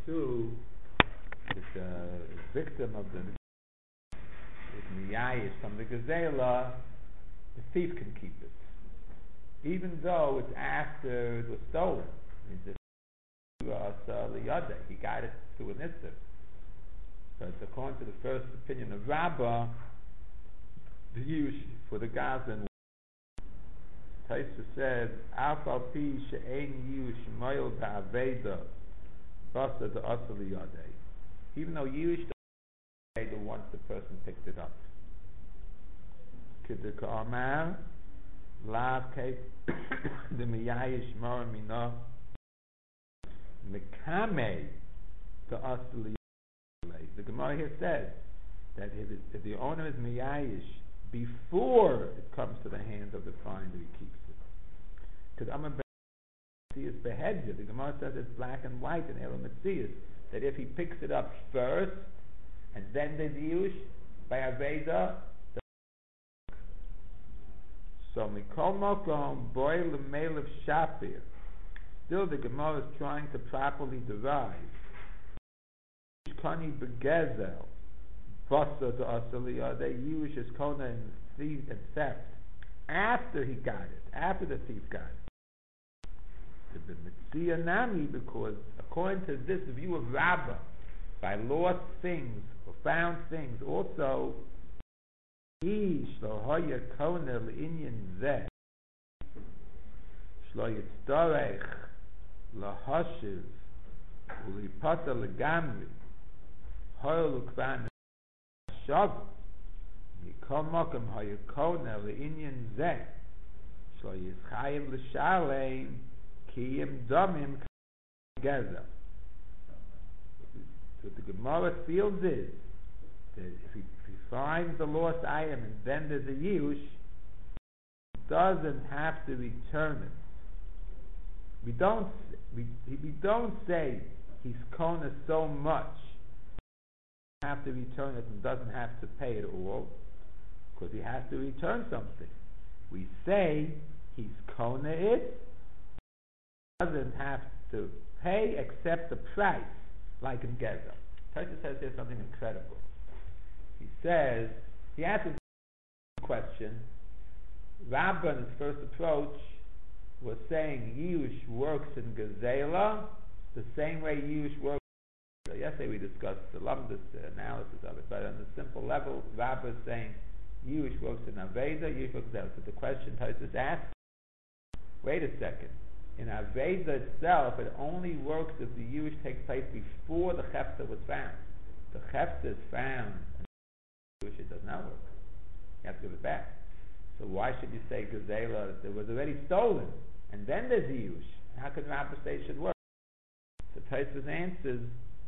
two, the victim of the Miyayish from the Gazela, the thief can keep it, even though it's after it was stolen. He got it through an Isser. But according to the first opinion of Rabbah, the Yush for the Gazan, Taisa said, Afal pi she'ein Yush moil ba'aveda basa the asali yadei. Even though Yush the once the person picked it up. Kidduka Amar, Lav Kate, the Miyayish Mara Mina, Mekame, the Asli. The Gemara here says that if the owner is Miyayish, before it comes to the hands of the finder, he keeps it. Because Amar Metzias Behedja, the Gemara says it's black and white in Elam Metzias, that if he picks it up first, and then there's Yush by Aveda. So Mikol Mokom Boy L'Meil of Shapir. Still, the Gemara is trying to properly derive Kani Begezel Basa the Asaliya. They Yush is Kona and thief and theft after he got it, after the thief got it. The Mitzia Nami, because according to this view of Rabbah, by lost things or found things, also he shlohoya kona l'inyan zeh shloyitzdarech lahashiv ulipata legamri hoyel ukvan shav mikol makom hoya kona l'inyan zeh shloyitzchayev l'shalem kiyim damim gaza. What the Gemara feels is that if he finds the lost item and then there's a Yush, he doesn't have to return it. We don't say he's kona so much, he have to return it and doesn't have to pay it all, because he has to return something. We say he's kona it, doesn't have to pay except the price. Like in Gezer. Taisa says here something incredible. He says, he answers the question. Rabbah in his first approach was saying Yush works in Gazela the same way Yush works. So yesterday we discussed the Lamdas analysis of it, but on the simple level, Rabbah is saying Yush works in Aveda, Yush works in Gazela. So the question Taisa asks, wait a second. In Aveda itself, it only works if the Yush takes place before the Chefta was found. The Chefta is found, and the Yush, it does not work. You have to give it back. So why should you say Gazela? It was already stolen, and then there's the Yush. How can Rabbah say it should work? So Tosfos answers,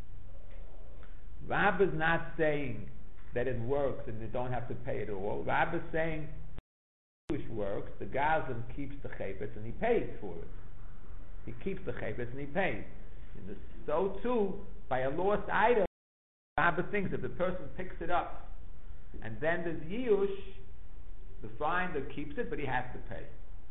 Rabbah is not saying that it works and you don't have to pay it all. Rabbah is saying the Yush works, the Gazan keeps the Chaypetz and he pays for it. He keeps the chaypetz and he pays. So too, by a lost item, Rabbah thinks if the person picks it up and then there's Yush, the finder keeps it, but he has to pay.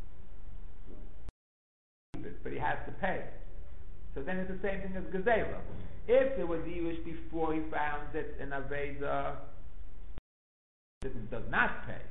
But he has to pay. So then it's the same thing as Gazela. If there was Yush before he found it in Aveda, it does not pay.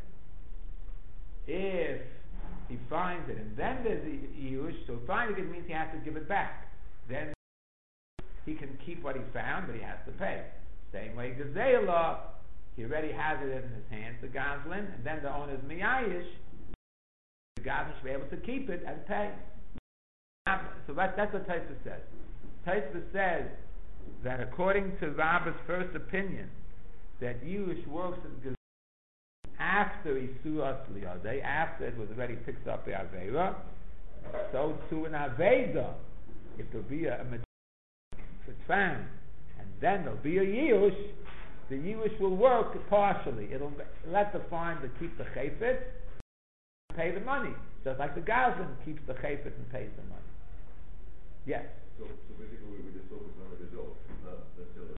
If he finds it, and then there's a Yush, so finding it means he has to give it back. Then he can keep what he found, but he has to pay. Same way Gazela, he already has it in his hands, the Gazlan, and then the owner's Miyayish, the Gazlan should be able to keep it and pay. So that's what Tosfos says. Tosfos says that according to Rabbah's first opinion, that Yush works in Gazela after Isuras Liyadei, after it was already picked up by Avera. So too in Aveda, if there'll be a it's found, and then there'll be a Yush, the Yush will work partially. It'll let the finder keep the Chaypetz, pay the money, just like the Gazlan keeps the Chaypetz and pays the money. Yes? So basically we just focus on the result, not necessarily.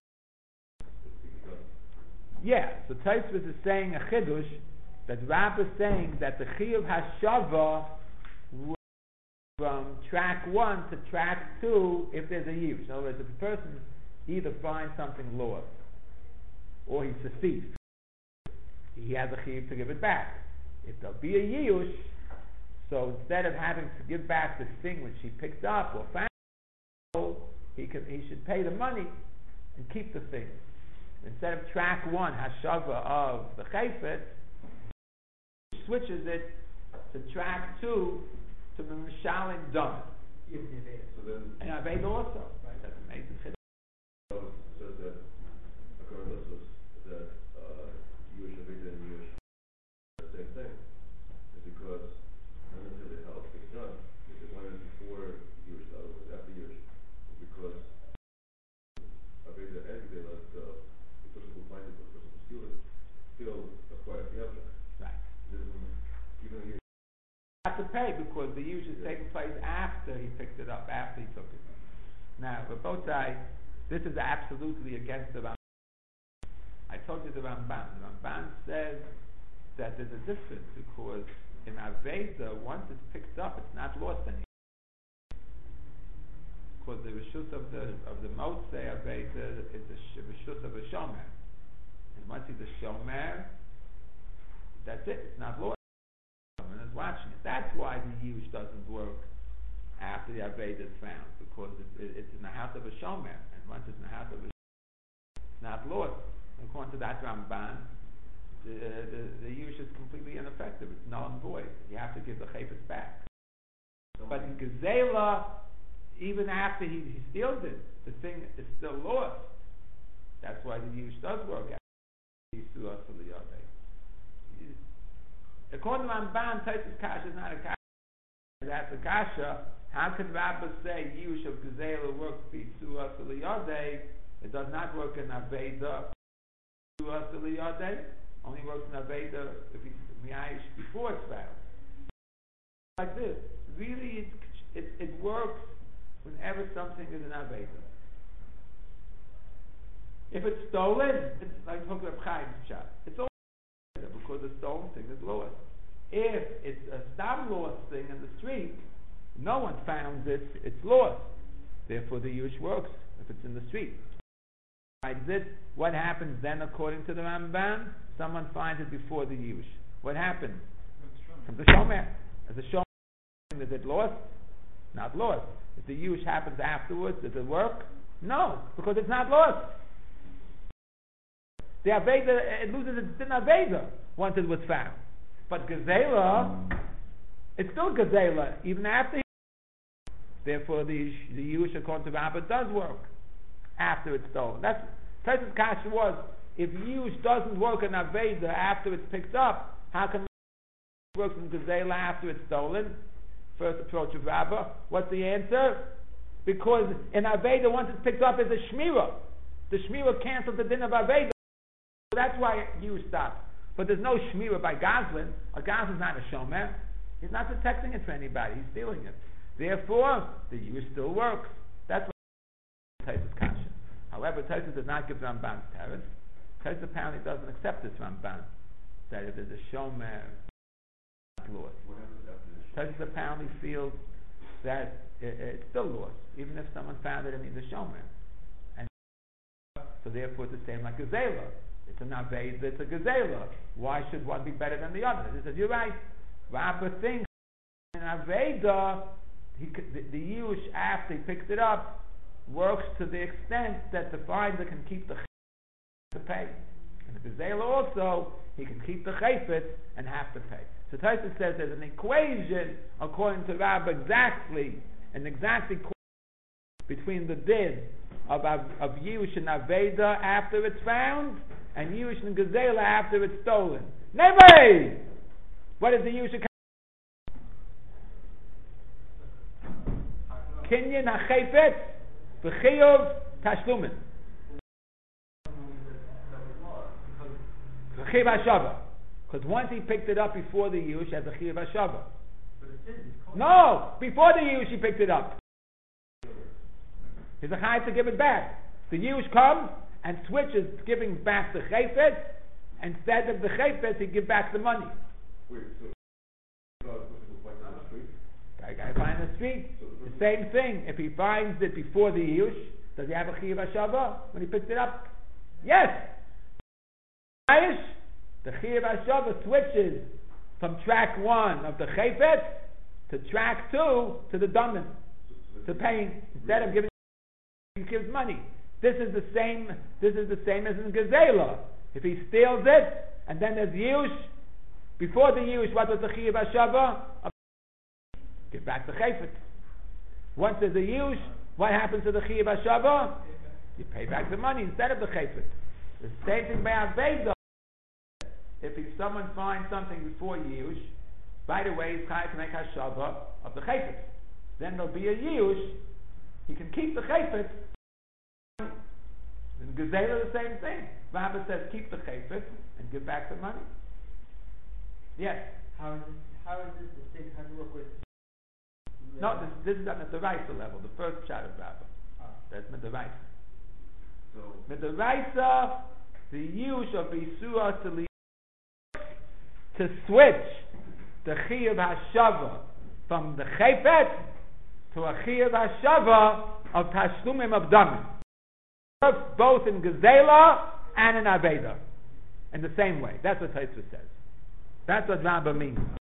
Yeah, so Tosfos is saying a chidush that Rabbah is saying that the chiyuv hashava from track 1 to track 2 if there's a Yush. In other words, if a person either finds something lost or he's a thief, he has a chiyuv to give it back. If there'll be a Yush, so instead of having to give back the thing which he picked up or found, he should pay the money and keep the thing. Instead of track 1, hashava of the chayfetz, he switches it to track 2 to the mishalim dam. So then, And Aved also. Right? That's amazing. says that according to us that Yush Aveda and Yush are the same thing. It's because none until the help is done. If one is before Yush, the other one is after Yush. Because Aveda and Aveda, the person who finds it, the person who steals it, still acquires the object. Right. Even a Yush. Have to pay because the use is taking place after he picked it up, after he took it. Now, for both sides, this is absolutely against the Ramban. I told you the Ramban. The Ramban says that there's a difference because in Aveda, once it's picked up, it's not lost anymore. Because the reshus of the Motzei Aveda is the reshus of a shomer, and once he's a shomer, that's it. It's not lost. Someone is watching it. That's why the Yush doesn't work after the Aveda is found, because it's in the house of a shomer, and once it's in the house of a shomer, it's not lost. According to that Ramban, the Yush is completely ineffective. It's null and void. You have to give the chayfetz back. But in Gezela, even after he steals it, the thing is still lost. That's why the Yush does work after he steals the Yodei. According to Ramban, Taisus Kasha is not a Kasha. That's a Kasha. How can Rabbah say Yush of Gezela works B'Tzua S'Liyodei? It does not work in Aveda B'Tzua S'Liyodei. Only works in Aveda if he's Miyayish before it's found. Like this. Really, it works whenever something is in Aveda. If it's stolen, it's like talking about Chaim's shot. It's all because the stolen thing is lost. If it's a stam lost thing in the street, no one found it, it's lost. Therefore the Yush works if it's in the street. Like this, what happens then according to the Ramban? Someone finds it before the Yush. What happens? Comes the Shomer. As the Shomer, is it lost? Not lost. If the Yush happens afterwards, does it work? No, because it's not lost. The Aveda, it loses its din Aveda once it was found. But Gezela, it's still Gezela, even after therefore the Yush according to Rabbah does work after it's stolen. That's Taisus Kasha was, if Yush doesn't work in Aveda after it's picked up, how can it work in Gezela after it's stolen? First approach of Rabbah. What's the answer? Because in Aveda, once it's picked up, is a Shmira. The Shmira cancels the din of Aveda. That's why you stop. But there's no shmira by Goslin. A Goslin's not a shomer. He's not protecting it for anybody. He's stealing it. Therefore, the use still works. That's what Taisus Kasha. However, Taisus does not give Ramban's teretz. Taisus apparently doesn't accept this Ramban, that if there's a shomer, it's lost. Taisus apparently feels that it's still lost, even if someone found it and he's a shomer. And so therefore it's the same like a Gezela. It's an Aveda, it's a Gezela. Why should one be better than the other? He says, you're right. Rabbah thinks in Aveda, the Yush, after he picks it up, works to the extent that the finder can keep the chayfetz to pay. And the Gezela also, he can keep the chayfetz and have to pay. So Taisus says there's an equation, according to Rabbah, an exact equation between the din of Yush and Aveda after it's found, and Yush and Gezela after it's stolen. Neve! What is the Yush? Kinyan HaChayfetz V'chiyuv Tashlumin. V'chiyuv HaShava. Because once he picked it up before the Yush, as a Chiyuv HaShava. No! Before the Yush he picked it up. He's a chayav to give it back. The Yush comes and switches, giving back the chayfetz. Instead of the chayfetz, he give back the money. Wait, so the guy Guy finds the street. So the same thing. If he finds it before the Yush, does he have a Chiyuv HaShava when he picks it up? Yes. The Chiyuv HaShava switches from track 1 of the Chayfet to track 2 to the Damin, to paying. Instead of giving, he gives money. This is the same as in Gezela. If he steals it, and then there's Yush, before the Yush, what was the Chiyuv HaShava? Give back the Chayfet. Once there's a Yush, what happens to the Chiyuv HaShava? You pay back the money instead of the Chayfet. The same thing by Aveda. If someone finds something before Yush, by the way, he's trying to make Hashava of the Chayfet. Then there'll be a Yush, he can keep the Chayfet. In Gezela, the same thing. Rabbi says, keep the Chayfet and give back the money. Yes? How is this distinct? How does it work with... No, this is at the Raisa level, the first shot of Rabbi. That's Midaraisa. So, Midaraisa, the Yush of Isua to switch the Chiyuv HaShava from the Chayfet to a Chiyuv HaShava of Tashlumim of Damim. Works both in Gezela and in Aveda in the same way. That's what Tosfos says. That's what Rabbi means.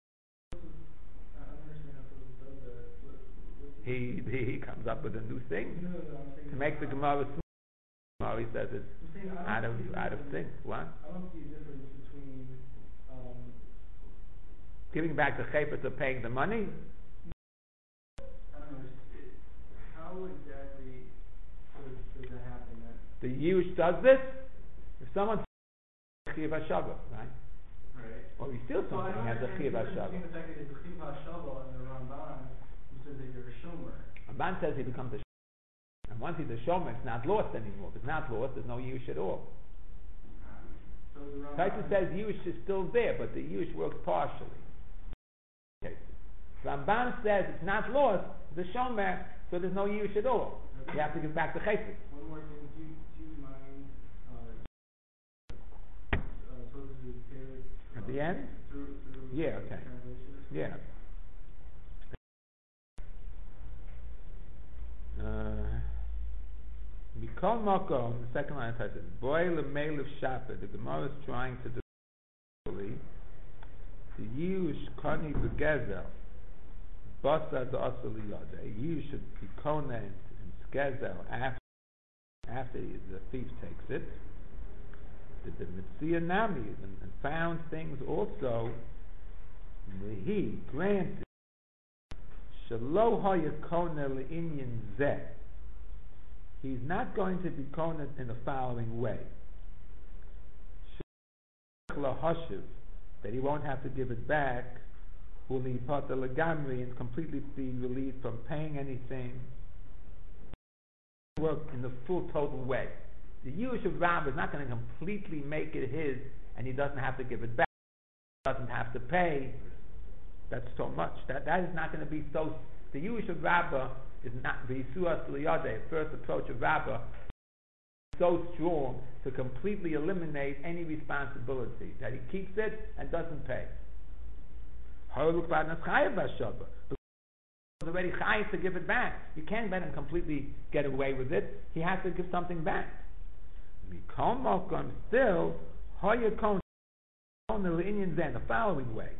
He comes up with a new thing to make the Gemara smooth. He says it's out of things. What? I don't see a difference between giving back the chayfet or paying the money. I don't know. How exactly does that happen? The Yush does this. If someone steals Chiyuv HaShava, right? Right. Or he steals something, he has a Chiyuv HaShava. The fact that it's a Chiyuv HaShava and the Ramban who says that you're a shomer. Ramban says he becomes a shomer. And once he's a shomer, it's not lost anymore. If it's not lost, there's no Yush at all. So the Ramban... Tosfos says Yush is still there, but the Yush works partially. Okay. Ramban says it's not lost, the shomer, so there's no Yush at all. You have to give back the chayfet. One more thing, do you mind At the end? through Yeah, okay. translation? Yeah. Mikol Makom, the second line says, Boy L'Meil of Shapir, the Gemara is trying to do the Yush Kani Begezel, Basa the Asali Yada. A Yush should be Konen and Skezel after the thief takes it. The Mitzia Nami and found things also. He granted Shalo HaYakona L'Inyan Zeh. He's not going to be konet in the following way. That he won't have to give it back, and completely be relieved from paying anything. Work in the full total way. The Yush of Rav is not going to completely make it his, and he doesn't have to give it back. He doesn't have to pay. That's so much. That is not going to be so. The Yush of Rabbah is not the Yisuas Liyadeh, first approach of Rabbah, so strong to completely eliminate any responsibility that he keeps it and doesn't pay. Because he's already chayiv to give it back. You can't let him completely get away with it. He has to give something back. Still, the following way.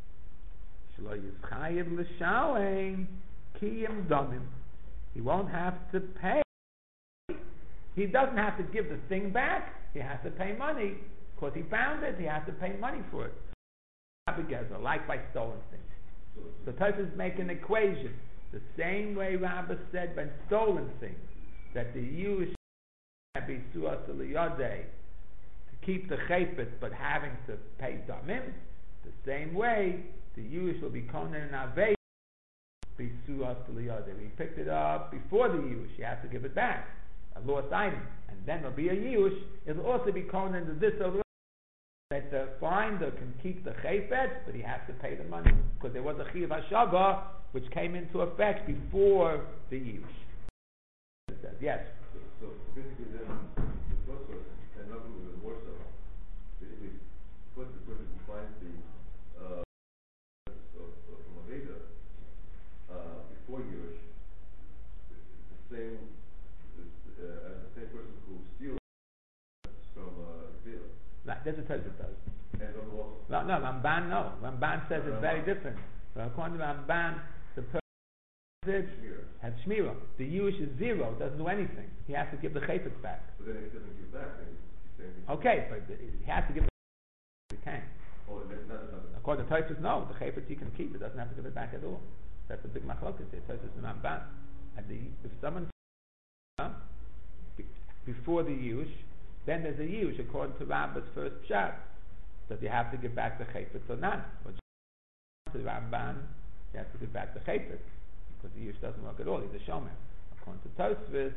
He won't have to pay. He doesn't have to give the thing back. He has to pay money. Because he found it, he has to pay money for it. Like by stolen things. So Tosfos is making an equation. The same way Rabbah said by stolen things, that the Yush be suas liyadeh to keep the chayfet but having to pay damim, the same way the Yush will be konen and avei be suas liyadeh. We picked it up before the Yush, you have to give it back, a lost item, and then there'll be a Yush. It'll also be konen to this or that the finder can keep the chayfet, but he has to pay the money because there was a chiyuv hashava which came into effect before the Yush. Yes. So basically, then the first one, and not even more so. Basically, first the person who finds the from a Veda before Yush, That's what Tosfos does. And on the also. No, Ramban, no. Ramban says it's very different. But according to Ramban, the person has shmira. The Yush is zero, doesn't do anything. He has to give the chayfetz back. But then if he doesn't give back, then he's saying... Okay, but he has to give the he can. Oh, that's not... According to Tosfos, no. The chayfetz he can keep. It doesn't have to give it back at all. That's a big machlokas here. Tosfos and Ramban. If someone before the Yush, then there's a Yush according to Rambam's first pshat. Does he have to give back the chayfetz or not? But to Ramban, he has to give back the chayfetz because the Yush doesn't work at all. He's a shomer. According to Tosfos,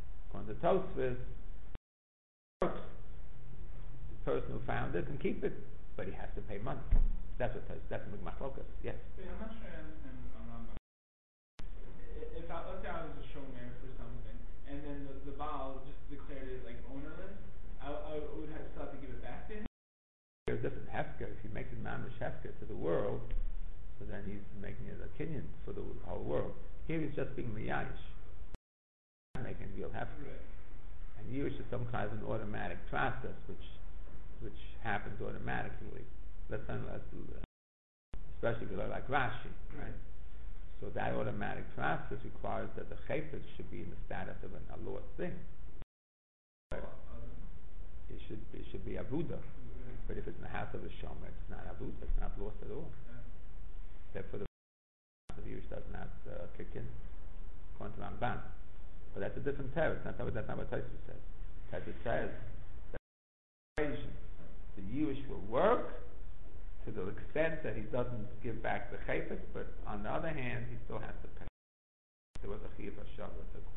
the person who found it can keep it, but he has to pay money. That's what Tosfos. That's machlokas. Yes. Wait, I'm not sure I understand Rambam. If let's say I was a shomer for something, and then the Baal just declared it like ownerless, I would still have to give it back to him. There's different hefker. If he makes it mamish hefker to the world, so then he's making it a kinyan for the whole world. Here he's just being miyayish, not making real hefker. Right. And Yush is some kind of an automatic process, which happens automatically. Especially if you look like Rashi, right? So that automatic process requires that the chayfetz should be in the status of a lost thing. Right? It should be avuda. But if it's in the house of a shomer, it's not avuda. It's not lost at all. Therefore, the Yush does not kick in. According to Ramban. But that's a different terrace. That's not what Tosfos says. Tosfos says that the Yush will work to the extent that he doesn't give back the chayfetz, but on the other hand, he still has to pay. There was a chiyuv hashavah. It's a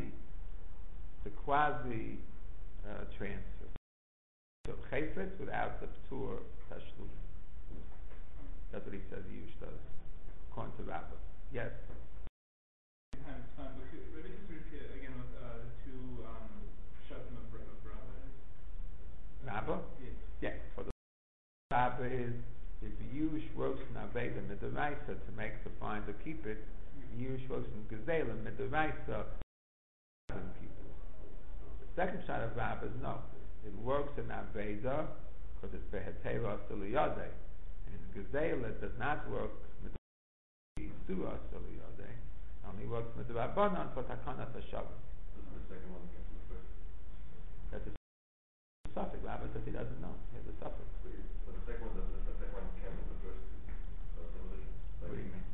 quasi transfer. So chayfetz without the ptur tashlum. That's what he says Yush does. According to Rabbah. Yes. It's fine. But maybe just repeat again with the two shatim of Rabbah. Rabbah? Yes. For the Rabbah is if Yush works in Aveda Midoraisa to make the find or keep it, Yush works in Gezela Midoraisa to keep it. The second shot of Rabbah is no. It works in Aveda because it's Behetera Suliyade. And in Gezela it does not work with Surah Suliyade. It only works with the Rabbanon for Takana Tashavim. The second one came from the first. That's a suffix. Rabbah says he doesn't know. He has a suffix. But the second one doesn't. The second one came from the first revelation. What do you mean?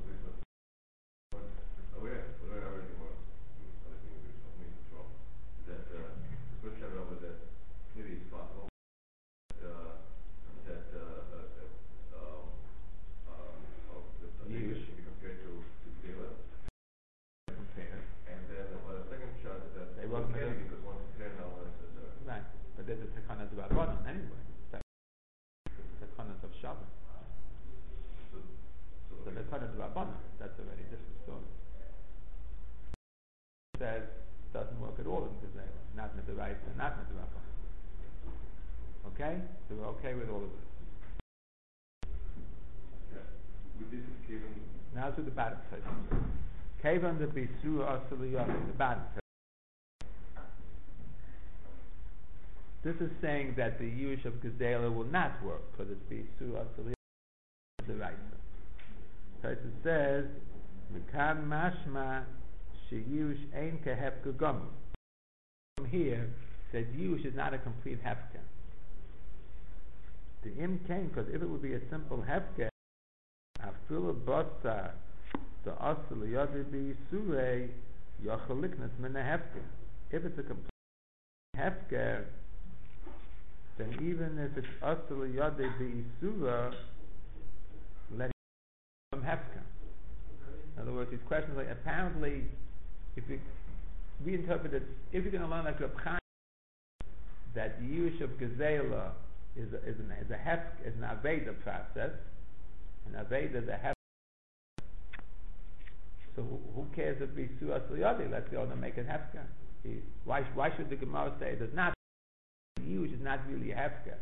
That the first chapter was that maybe it's possible that Yush should be compared to Zela. Compare. And then the second chart is that They it wasn't can be because one compared now one says right. But there's a Takanas of Rabbanon anyway. Takanas of Shabbat. So the Takanas of Rabbanon, that's a very different story. It says doesn't work at all in Gezela. Not with the right and not with the Rabbanon. Okay? So we're okay with all of this. with this is given. Now to the bottom side. Kavan the Bisur Asaliyah, the bottom side. This is saying that the Yush of Gezela will not work because it's Bisur Asaliyah, the right side. So it says, Mikan Mashma Sheyush Ein Kehefka Gomu. From here, says Yush is not a complete Hefka. The Im came because if it would be a simple Hefka, Afila Basa, the Asal Yadi Bi Surei, Yachaliknas Min Hefka. If it's a complete Hefka, then even if it's Asal Yadi Bi Surah, let it become Hefka. In other words, these questions like apparently, if you reinterpret it, if you're going to learn like Reb Chaim, that the Yush of Gezela is an Aveda process, and Aveda is a Hefka. So who cares if we Surah Suyadi? Let's go and make it Hefka. Why should the Gemara say there's not Yush is not really a Hefka?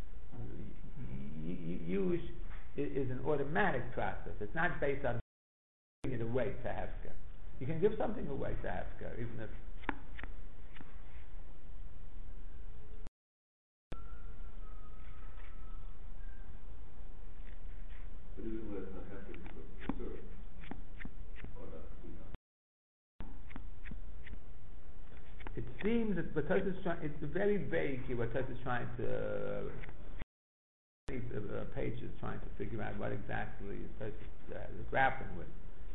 Yush is an automatic process. It's not based on giving it away to Hefka. You can give something away to Hefka, even if seems that because it's very vague here. What Tosfos is trying to pages trying to figure out what exactly Tosfos is grappling with.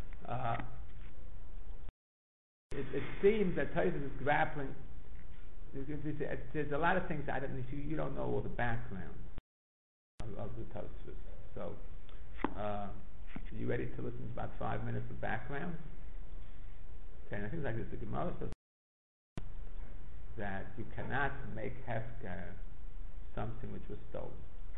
It seems that Tosfos is grappling. There's a lot of things you don't know all the background of the Tosfos. So, you ready to listen to about 5 minutes of background? Okay, and I think like this, the Gemara says that you cannot make hefker something which was stolen.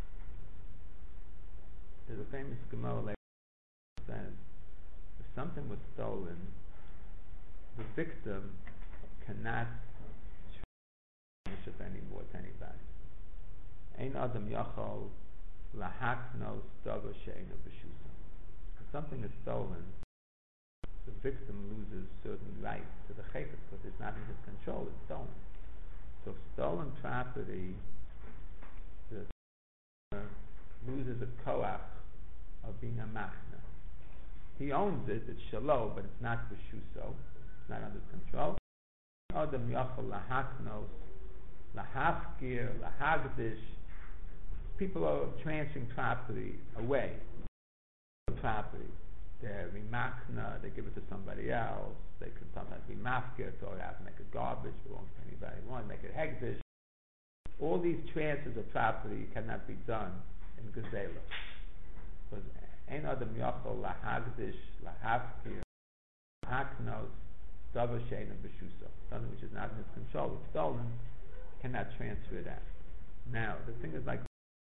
There's a famous Gemara that says if something was stolen, the victim cannot transfer anymore to anybody. Ein adam yachol lahaknos davar she'eino b'shusa. If something is stolen, the victim loses certain rights to the chayfetz because it's not in his control, it's stolen. So stolen property, the loses a koach of being a machna. He owns it, it's shalom, but it's not b'shuso, it's not under his control. Adam yachol lahaknos, lahafkir, lahagdish. People are transferring property away. The property. They're machna, they give it to somebody else. They can sometimes be mafkir, throw it out and make it garbage, belongs to anybody who wants, make it hegdish. All these transfers of property cannot be done in Gezela. Because ein adam yachol lahagdish, lahafkir, lahaknos, davar she'eino b'shuso. Something which is not in his control, it's stolen, cannot transfer that. Now, the thing is like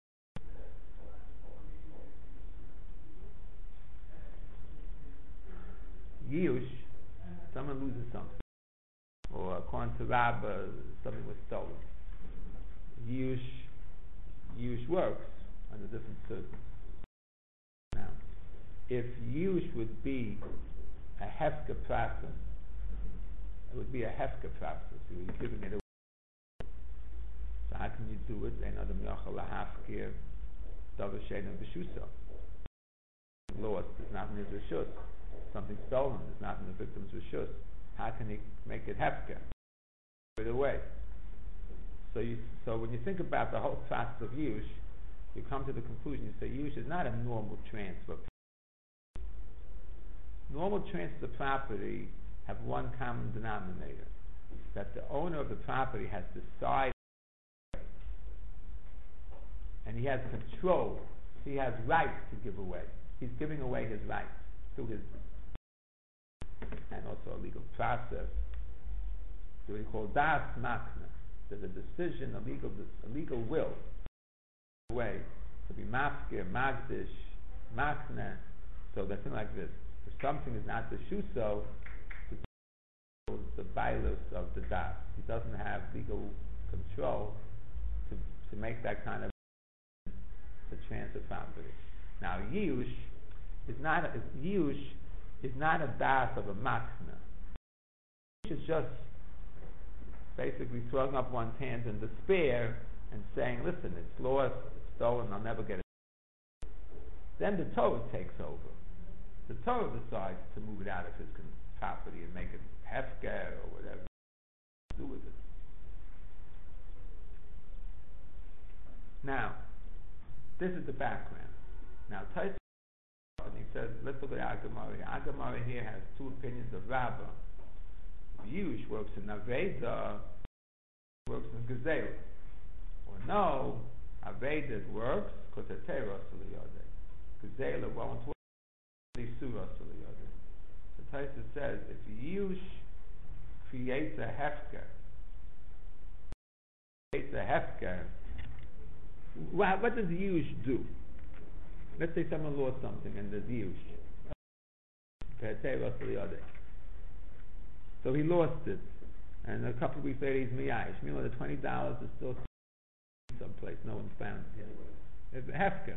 Yush, someone loses something, or according to Rabbah, something was stolen. Yush works under different circumstances. Now, if Yush would be a hefker process, it would be a hefker process. You would be giving it away. So how can you do it? Ein adam yachol lahafkir davar she'eino b'shuso. Lost is not in his reshus. Something stolen is not in the victim's reshus. How can he make it hefker? Give it away. So when you think about the whole process of Yush, you come to the conclusion, you say Yush is not a normal transfer. Normal transfers of property have one common denominator, that the owner of the property has decided and he has control, he has rights to give away. He's giving away his rights through his, and also a legal process. So we call das makna. There's a decision, a legal will, way to be mafkir, magdish, makna. So that's something like this. If something is not the shuso, the bailus of the das. He doesn't have legal control to make that kind of the transfer property. Now Yush is not a das of a makna. Yush is just basically throwing up one's hands in despair and saying, listen, it's lost, it's stolen, I'll never get it. Then the Torah takes over. The Torah decides to move it out of his property and make it hefker or whatever to do with it. Now, this is the background. Now, Tosfos, he says, let's look at Agamara here. Agamara here has two opinions of Rabbah. Yush works in Aveda, works in Gezela. Or no, Aveda works because it's Teros L'Yodeh. Gezela won't work, it's Suros L'Yodeh. So Tosfos says, if Yush creates a hefker, what does Yush do? Let's say someone lost something and there's Yush. So he lost it, and a couple of weeks later he's miyash. Meanwhile, the $20 is still someplace, no one's found it yet. It's a hefker.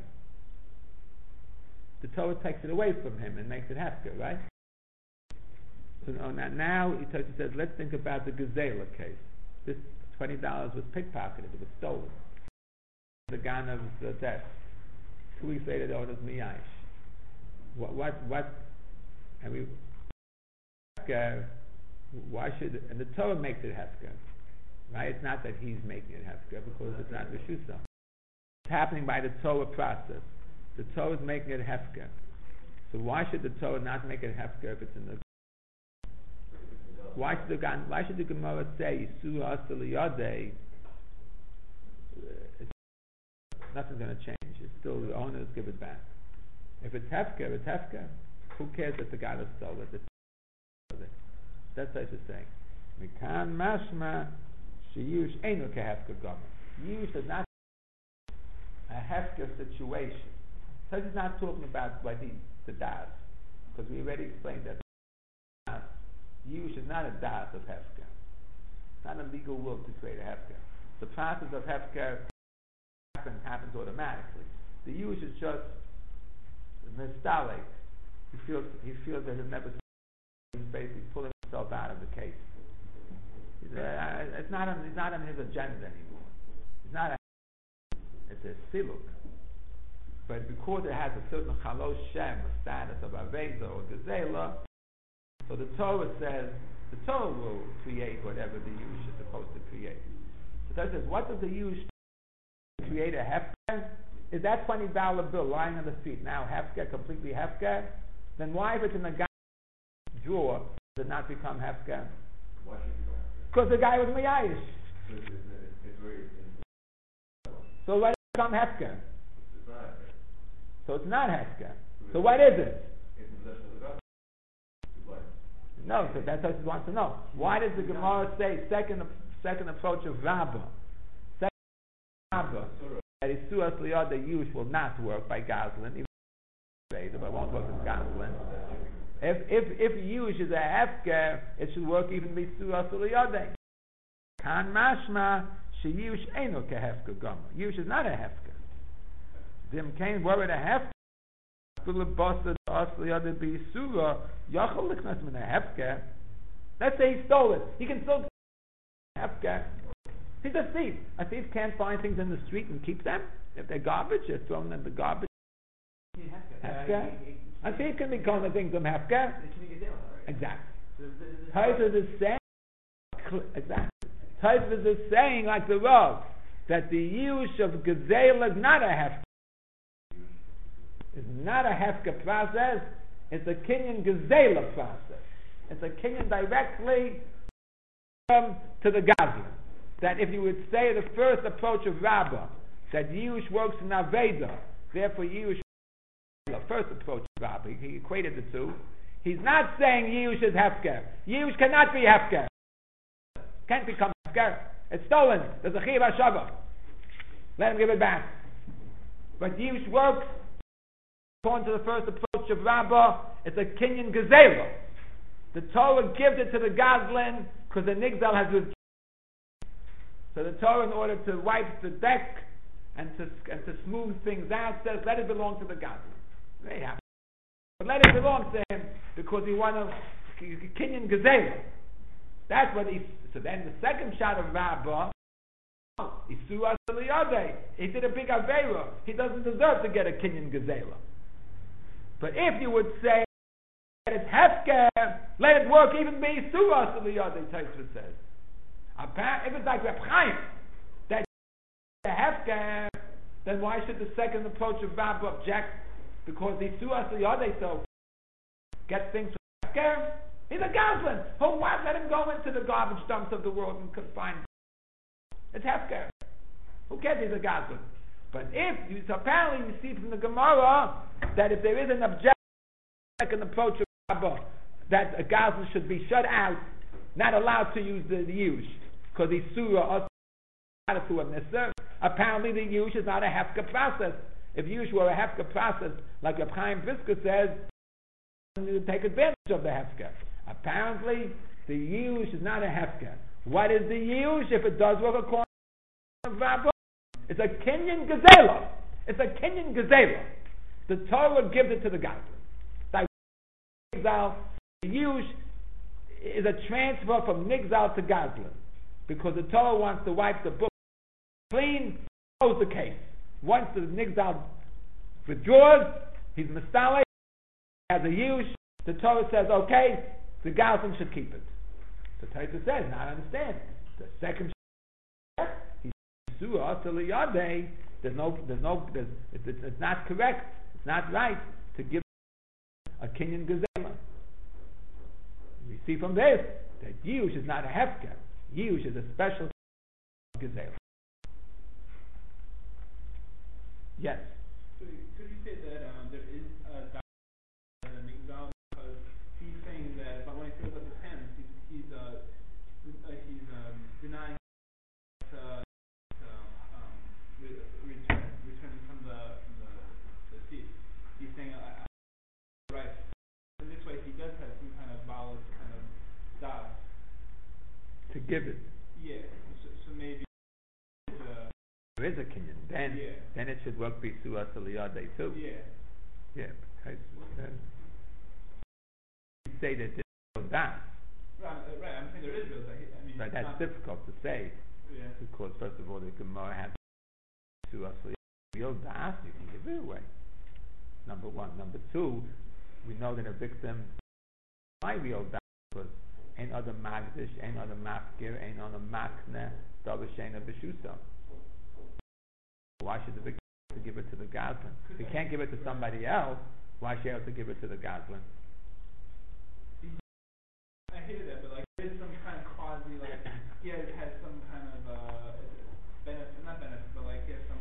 The Torah takes it away from him and makes it hefker, right? So now Tosfos says, let's think about the Gezela case. This $20 was pickpocketed, it was stolen. The Ganav's desk. 2 weeks later, the owner's miyash. What? And we Why should, and the Torah makes it hefker, right? It's not that he's making it hefker because it's not Rishusa. It's happening by the Torah process. The Torah is making it hefker. So why should the Torah not make it hefker if it's in the? Why should the Gemara say Yisur Asal Yadei? Nothing's going to change. It's still the owners give it back. If it's hefker, it's hefker. Who cares if the guy that stole it? That's what it's saying. Mikan mashma sheyush einu kehefker gomer. Yush is not a hefker situation. So he's not talking about what the das, because we already explained that. Yush is not a das of hefker. It's not a legal will to create a hefker. The process of hefker happens automatically. The yush is just mistalik. He feels that he'll never. He's basically pulling himself out of the case. It's not on his agenda anymore. It's not. It's a siluk. But because it has a certain chalosh shem, a status of aveda or gezela, so the Torah says the Torah will create whatever the yush is supposed to create. So that says, what does the yush create a hefker? Is that $20 bill lying on the street now hefker, completely hefker? Then why, if it's in the guy's drawer, does it not become hefker? Why should it become hefker? Because the guy was miyayish. So let it become hefker. It's not hefker. So it's not hefker. So what is it? It's possession of the God. No, so that's what he wants to know. Why does the Gemara say second approach of Rabbah? Second Rabbah, that Isuas Liyad, the Yush will not work by Goslin, even if it won't work with Goslin. If Yush is a hefker, it should work even with Isuas Liyad. Kan mashma she Yush eino kehefker gomer. Yush is not a hefker. Dim kain were it a hefker. Let's say he stole it. He can still hefker. He's a thief. A thief can't find things in the street and keep them. If they're garbage, they're thrown in the garbage. Hefker. A thief can be calling things from hefker. Exactly. Taisvus is saying, exactly. Taisvus is saying, like the Rav, that the use of gazelle is not a hefker. It's not a hefker process. It's a kinyan gazela process. It's a kinyan directly to the gazla. That if you would say the first approach of Rabbah, that Yush works in Aveda, therefore Yush, the first approach of Rabbah, he equated the two. He's not saying Yush is hefker. Yush cannot be hefker. Can't become hefker. It's stolen. There's a chiyuv hashava. Let him give it back. But Yush works according to the first approach of Rabbah. It's a kinyan gazela. The Torah gives it to the Goslin because the Nigdal has withdrawn. So the Torah, in order to wipe the deck and to smooth things out, says, let it belong to the Goslin. Very happy. But let it belong to him because he won a kinyan gazela. That's what he. So then the second shot of Rabbah, Isur Asal Yadei. He did a big aveira. He doesn't deserve to get a kinyan gazela. But if you would say that it's hefker, let it work even be Isur Asal Yadei, Taisvus says. If it's like Reb Chaim, that the hefker, then why should the second approach of Rabbah object? Because the Isur Asal Yadei so gets things from hefker. He's a Goslin. Who what? Let him go into the garbage dumps of the world and confine. It's hefker. Who cares? He's a Goslin. But so apparently you see from the Gemara that if there is an objection, second approach of Rabbah, that a Goslin should be shut out, not allowed to use the yush, because he's surah or to a nisr. Apparently the yush is not a hefker process. If yush were a hefker process, like Reb Chaim Brisker says, you take advantage of the hefker. Apparently the yush is not a hefker. What is the yush if it does work according to Rabbah? It's a kinyan gazela. It's a kinyan gazela. The Torah gives it to the Goslin. The yush is a transfer from Nigzal to Goslin, because the Torah wants to wipe the book clean, close the case. Once the Nigzal withdraws, he's mistalik, has a yush, the Torah says, okay, the Goslin should keep it. So Taisa says, not understand. The second he Sua to Liyadeh, it's not correct, it's not right to give a Kenyan Gazela. We see from this that Yush is not a Hefker. Yush is a special Gazela. Yes. So could you say that there is a doctrine that makes out because he's saying that but when he throws up his hands, he's denying returning from the seat. He's saying right. In this way, he does have some kind of balance, kind of style to give it. Yeah. So maybe. There is a Kenyan. Then it should work Bisua Saliyade too. Yeah. Yeah. You say that there's no das. Right. I'm saying there is real das. I mean, right. That's difficult to say. Yeah. Because first of all, the Gemara has Bisua Saliyade. Real das, you can give it away. Number one. Number two, we know that a victim why real das because ain't other magdish, ain't other mafkir, ain't other makne, davashena b'shusa. Why should the victim have to give it to the Goslin? If he can't give it to somebody else, why should he have to give it to the Goslin? I hear that, but like there's some kind of quasi, like he has some kind of benefit, not benefit, but like he has some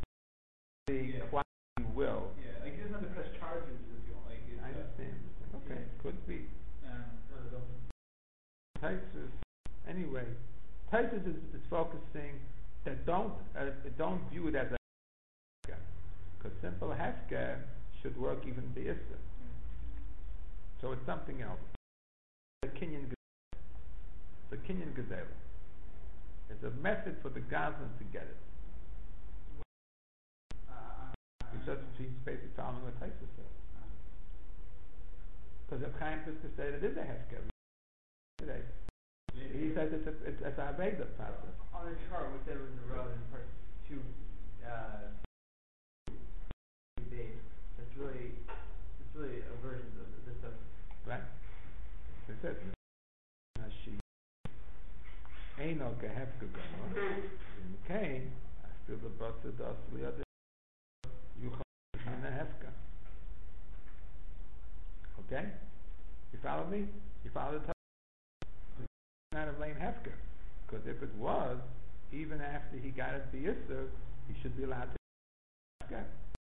quasi will. Yeah, like he doesn't have to press charges if you want. Like I understand. Okay, could be. Taisus, anyway, Taisus is focusing that don't view it as a hefker, because simple hefker should work even the issa. So it's something else. The Kenyan Gazelle. It's a method for the Goslin to get it. He's basically following what Taisus says. Because the Chaim to say that it is a hefker. Today. He says it's a Veda process. On the chart, we said it was a road in part 2B. It's really a version of this stuff. Right? It says she ain't no gehefka goma. In Cain, I still the basa das liade yuchal in a hefka. Okay? You follow me? You follow the not a lane hefker, because if it was, even after he got it to Yisur, he should be allowed to hefker.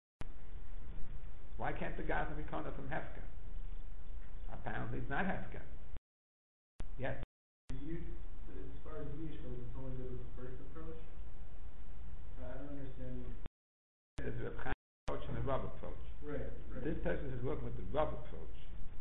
Why can't the guys be called from hefker? Apparently, it's not hefker. Yes. As far as Yish goes, it's only good with the first approach. I don't understand. There's a Chaim approach and a Rav approach. Right. This person is working with the Rav approach.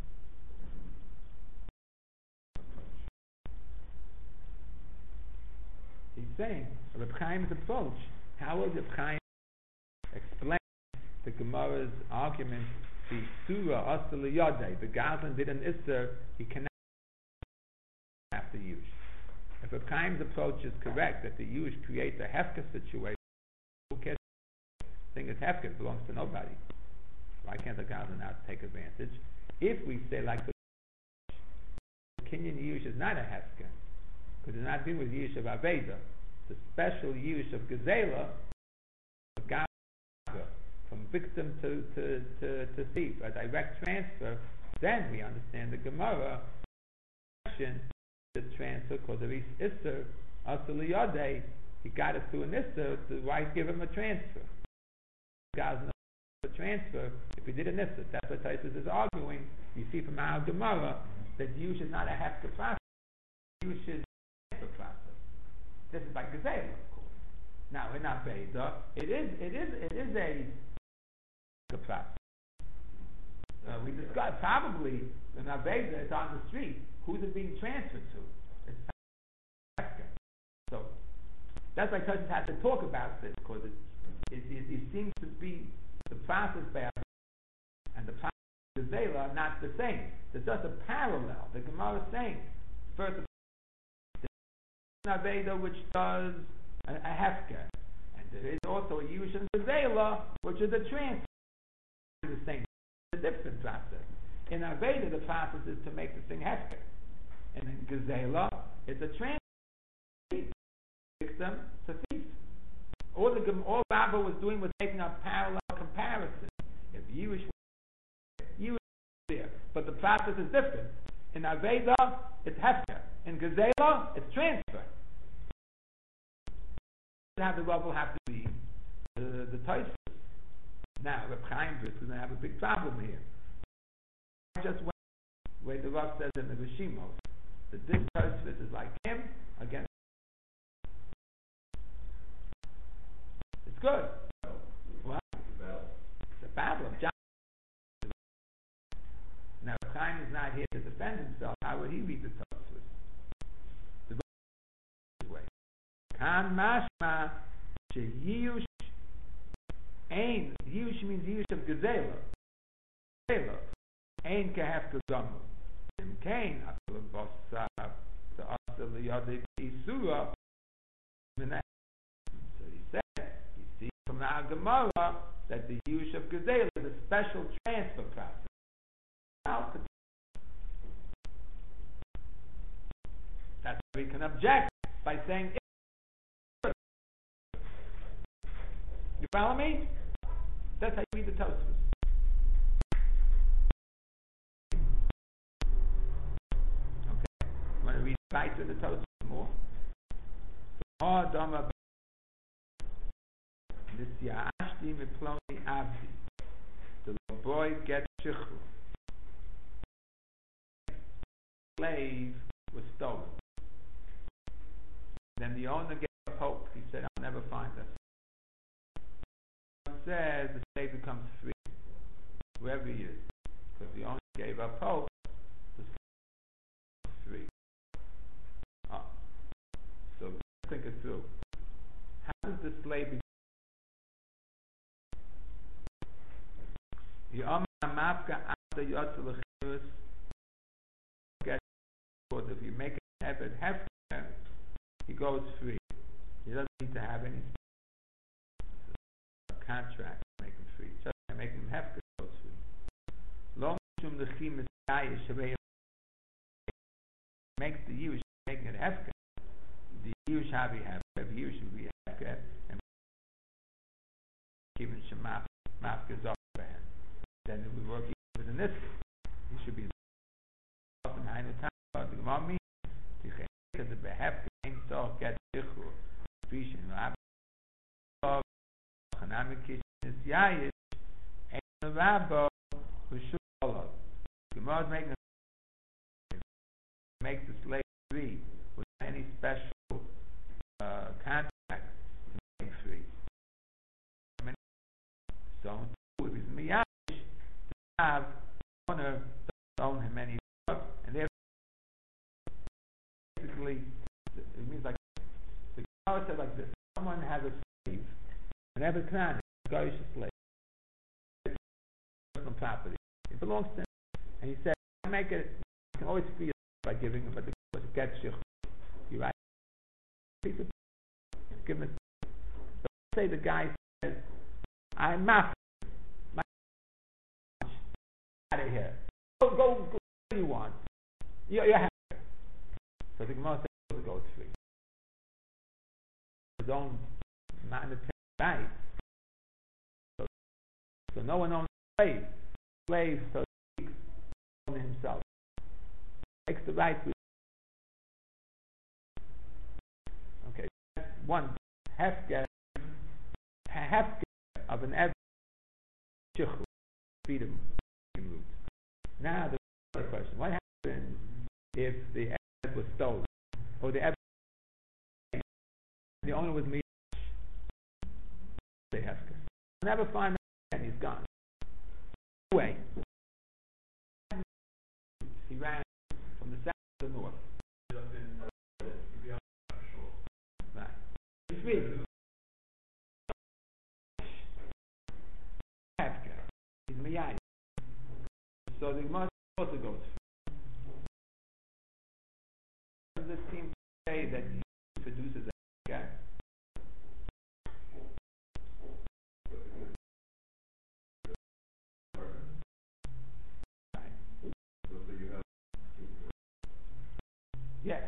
He's saying Reb Chaim's approach. How will Reb Chaim explain the Gemara's argument? The Surah Asal Yadeh, the Goslin did an Isser, he cannot have to use. If Reb Chaim's approach is correct, that the use creates a hefker situation, who cares? The thing is hefker, it belongs to nobody. Why can't the Goslin now take advantage? If we say like the Kenyan use is not a hefker, because it's not dealing with Yish of Aveda. The special Yish of Gazela, from victim to thief, a direct transfer, then we understand the Gemara the transfer, because of Isser, Asali Yodei, he got it through an Isser, so why give him a transfer? God's not a transfer if he did an Isser. That's what Taisus is arguing. You see from our Gemara that Yish is not a hefker process. Yish is process. This is by Gazela, of course. Now in Aveda, it is a process. We discussed probably in Aveda it's on the street. Who's it being transferred to? It's Hefker. So that's why Taisus has to talk about this, because it seems to be the process by Aveda and the process of Gazela are not the same. There's just a parallel. The Gemara is saying first Aveda which does a hefker, and there is also a Yush and Gazela which is a transfer. The same, a different process. In Aveda, the process is to make the thing hefker, and in Gezela, it's a transfer. Victim, it's a thief. All Rabba was doing was taking a parallel comparison. If Yerush was there, but the process is different. In Aveda, it's hefker. In Gezela, it's transfer. How the Rav will have to be the Tosfos. Now, Reb Chaim Brisk is going to have a big problem here. I just went where the Rav says in the Rishimos that this Tosfos is like him against. It's good. What? It's a battle. Now, Reb Chaim is not here to defend himself. How would he read the Tosfos? The Rav way. Kan mashma sheyush ein. Yush means yush of gezela. Gezela. Ein kehef kegamu. Im kain after bosav to after the yadei isura. So he said, you see from the Gemara that the yush of gezela is a special transfer process. That's why we can object by saying. You follow me? That's how you read the Tosfos. Okay. You want to read right to the Tosfos more? This Ya'ashti Miploni Avdi. The little boy gets shichur. Slave was stolen. Then the owner gave up hope. He said, I'll never find us. Says the slave becomes free wherever he is, because the owner gave up hope, the slave becomes free. So let's think it through. How does the slave become? The Amafka after Yotzul Chirus gets, because if you make an effort hefker, he goes free. He doesn't need to have any contract to make him free. Just by making him hefker goes free. Long shum lechim is makes the Yush making it hefker. The Yush havi hefker, the Yush will be hefker, and even shemaf mafka zok for him. Then it would work even in this case. He should be often hainu time. The Gemara means the chayek the behefker ain't so get shichur fishin rabbi. Hanamikish is yayish and the rabbi who should follow. Gemara making make the slave free without any special contract to make free. So if he's miyayish, to have owner doesn't own him any more, and therefore basically it means like the Gemara said like this: someone has a slave. Whenever Knan, Goyish slave, personal property, it belongs to him. And he said, I make it, you can always free it by giving him, but the get shich. You write, give him a, but say the guy says, I'm maf, out of here. Go, where you want. You're happy. So the Gemara says, goes free. His own monetary right. So no one owns a slave. Slave, so he owns himself. Takes the right to. Okay, that's one hefker of an ever shichur, freedom root. Now the other question: what happens if the ever was stolen, or the ever the owner was me? They have to. Never find him and he's gone. Anyway, he ran from the south to the north. Right. He's free. He's miyai. So the must also goes free. Does this seem to say that he produces a guy? Yeah.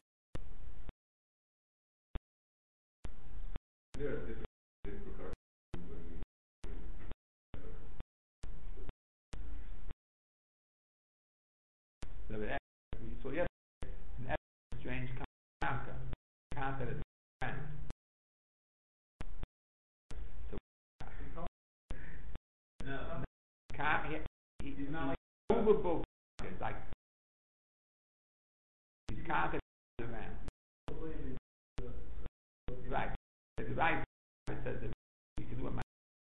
There are different repercussions when you So yes, an strange concept is friend. So No. he's not like movable. It's like he's conquered the man. Right. It's right. It says that you can do a man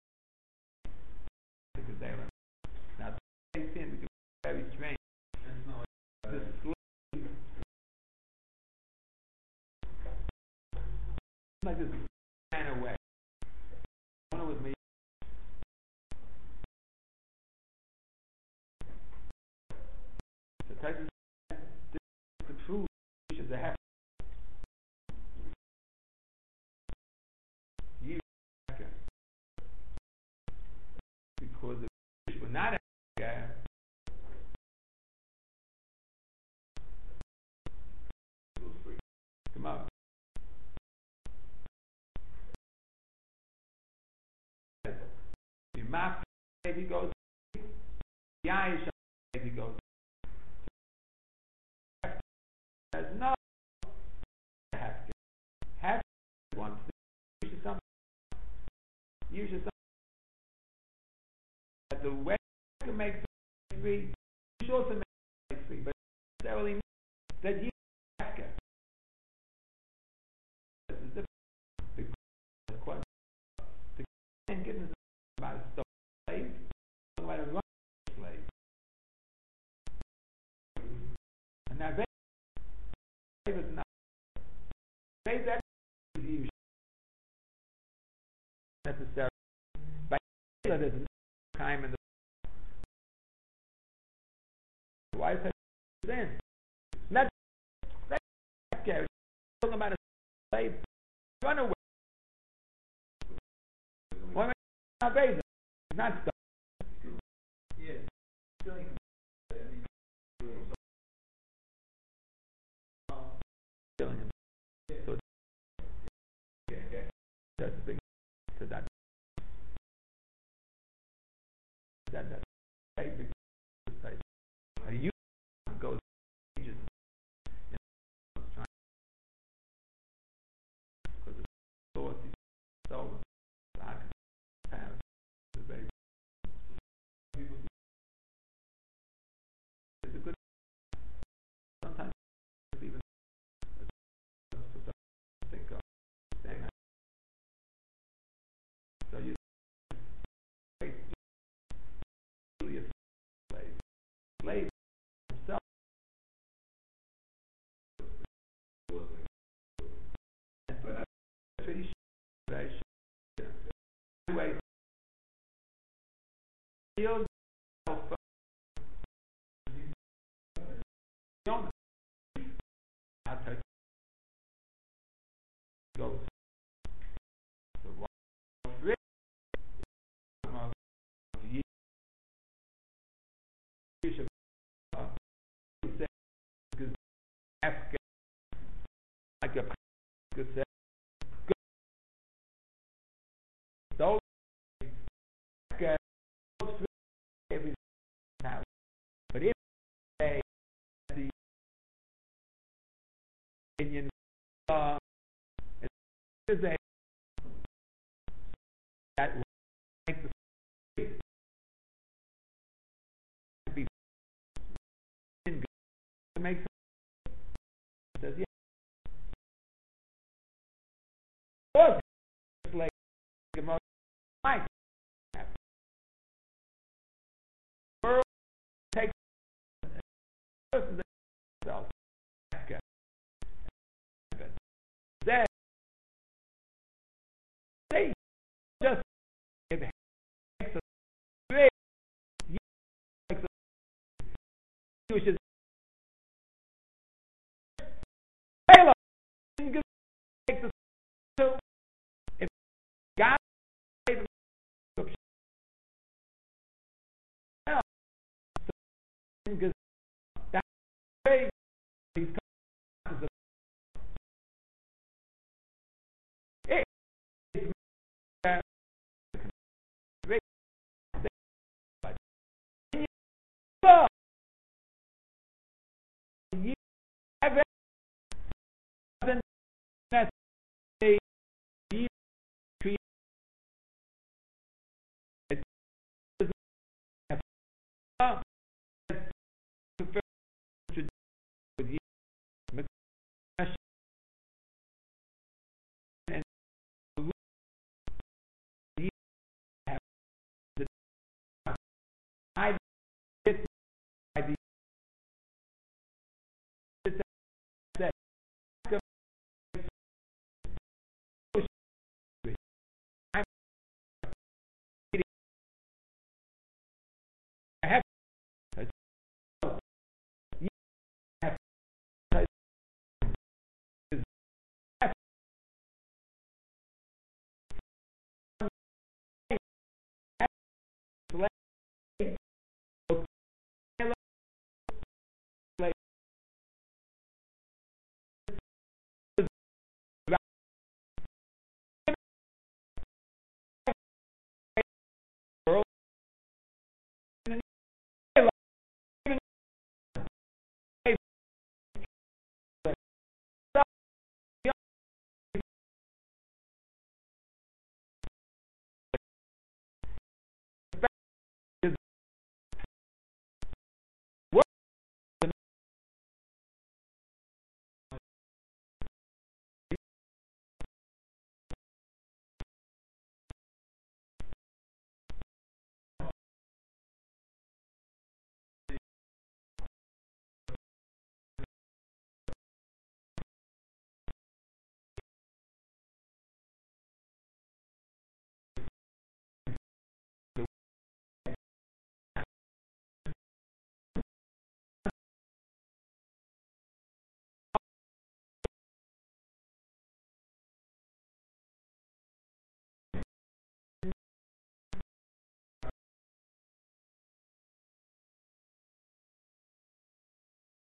because they were now they seem to be very strange. That's not The slave like this ran away. One was me. The Texas the truth is a half you because the Jews were not Africa. Come on. The map he goes the Irish he goes there's no have one usually something that the way to make free you also make free but necessarily means that you have to this is the question the and getting about a stone slave about a run slave and now slave is not slave that is usually necessary but there's no time in the why is that sin not scary talking about a slave run away one not bather not stuff Yeah. Stealing. I mean. killing him so okay. That's the big so that big you goes ages trying because the source is so I can have the baby it's a good sometimes even think of saying that so you really a slave himself pretty anyway feels goes the like a good say those every now but if they the Indian is a that will make the be good to make says yeah was like might world takes themselves that they just it makes a great you should Halo makes a if God because that way he's So, you have doesn't necessarily